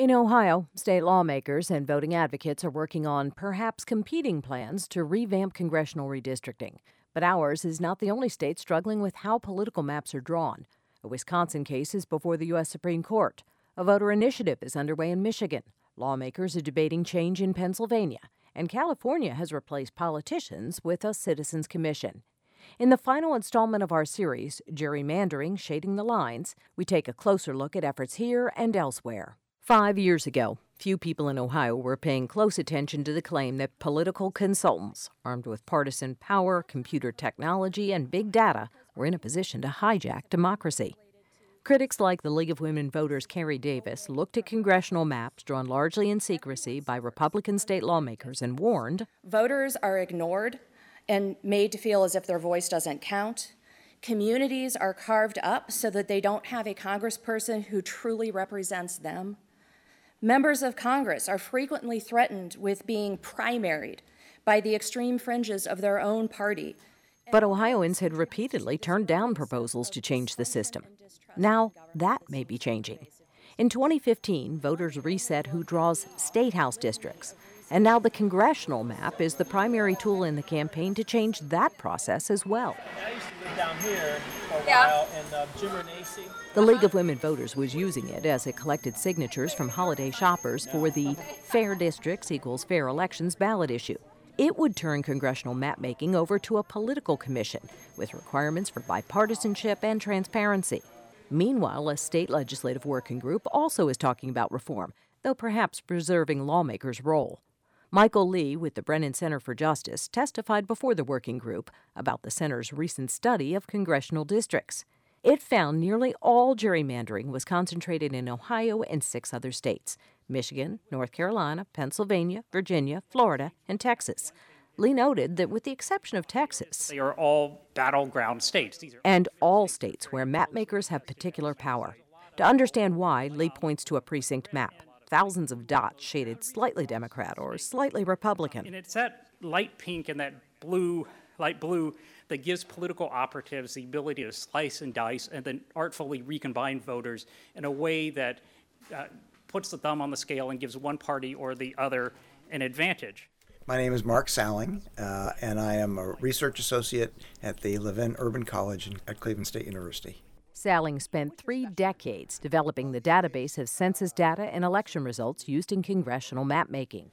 In Ohio, state lawmakers and voting advocates are working on perhaps competing plans to revamp congressional redistricting. But ours is not the only state struggling with how political maps are drawn. A Wisconsin case is before the U.S. Supreme Court. A voter initiative is underway in Michigan. Lawmakers are debating change in Pennsylvania. And California has replaced politicians with a citizens commission. In the final installment of our series, Gerrymandering: Shading the Lines, we take a closer look at efforts here and elsewhere. 5 years ago, few people in Ohio were paying close attention to the claim that political consultants, armed with partisan power, computer technology, and big data, were in a position to hijack democracy. Critics like the League of Women Voters' Carrie Davis looked at congressional maps drawn largely in secrecy by Republican state lawmakers and warned, "Voters are ignored and made to feel as if their voice doesn't count. Communities are carved up so that they don't have a congressperson who truly represents them. Members of Congress are frequently threatened with being primaried by the extreme fringes of their own party." But Ohioans had repeatedly turned down proposals to change the system. Now, that may be changing. In 2015, voters reset who draws state house districts. And now the congressional map is the primary tool in the campaign to change that process as well. I used to live down here for a while, and Jim Renacci. The League of Women Voters was using it as it collected signatures from holiday shoppers for the Fair Districts Equals Fair Elections ballot issue. It would turn congressional map-making over to a political commission with requirements for bipartisanship and transparency. Meanwhile, a state legislative working group also is talking about reform, though perhaps preserving lawmakers' role. Michael Lee with the Brennan Center for Justice testified before the working group about the center's recent study of congressional districts. It found nearly all gerrymandering was concentrated in Ohio and 6 other states: Michigan, North Carolina, Pennsylvania, Virginia, Florida, and Texas. Lee noted that with the exception of Texas, they are all battleground states. And all states where mapmakers have particular power. To understand why, Lee points to a precinct map. Thousands of dots shaded slightly Democrat or slightly Republican. And it's that light pink and that light blue, that gives political operatives the ability to slice and dice and then artfully recombine voters in a way that puts the thumb on the scale and gives one party or the other an advantage. My name is Mark Salling, and I am a research associate at the Levin Urban College at Cleveland State University. Salling spent 3 decades developing the database of census data and election results used in congressional mapmaking.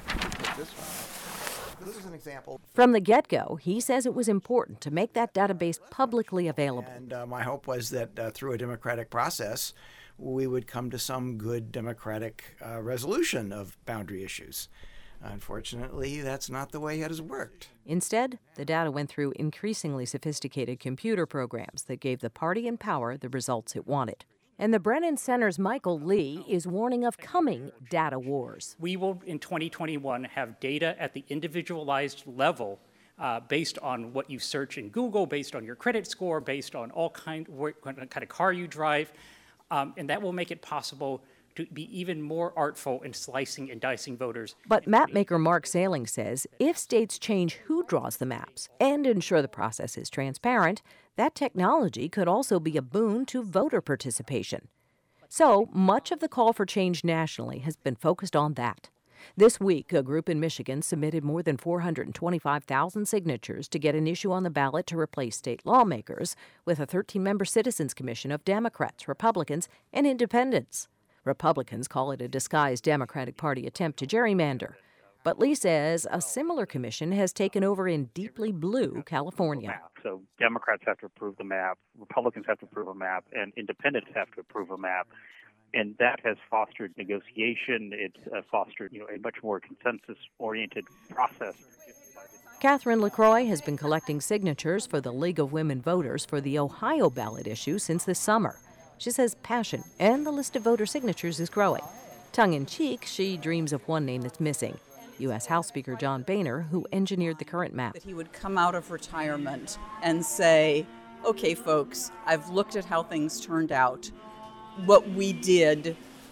This is an example. From the get-go, he says it was important to make that database publicly available. And my hope was that through a democratic process, we would come to some good democratic resolution of boundary issues. Unfortunately, that's not the way it has worked. Instead, the data went through increasingly sophisticated computer programs that gave the party in power the results it wanted. And the Brennan Center's Michael Lee is warning of coming data wars. We will, in 2021, have data at the individualized level based on what you search in Google, based on your credit score, based on what kind of car you drive, and that will make it possible to be even more artful in slicing and dicing voters. But mapmaker Mark Salling says if states change who draws the maps and ensure the process is transparent, that technology could also be a boon to voter participation. So much of the call for change nationally has been focused on that. This week, a group in Michigan submitted more than 425,000 signatures to get an issue on the ballot to replace state lawmakers with a 13-member Citizens Commission of Democrats, Republicans, and Independents. Republicans call it a disguised Democratic Party attempt to gerrymander. But Lee says a similar commission has taken over in deeply blue California. So Democrats have to approve the map, Republicans have to approve a map, and independents have to approve a map. And that has fostered negotiation. It's fostered, a much more consensus-oriented process. Catherine LaCroix has been collecting signatures for the League of Women Voters for the Ohio ballot issue since this summer. She says passion and the list of voter signatures is growing. Tongue-in-cheek, she dreams of one name that's missing: U.S. House Speaker John Boehner, who engineered the current map. That he would come out of retirement and say, okay, folks, I've looked at how things turned out. What we didn't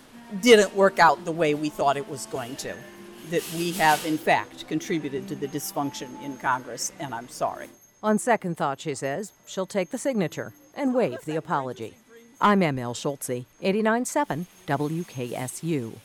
work out the way we thought it was going to. That we have, in fact, contributed to the dysfunction in Congress, and I'm sorry. On second thought, she says, she'll take the signature and waive the apology. I'm ML Schultze, 89.7 WKSU.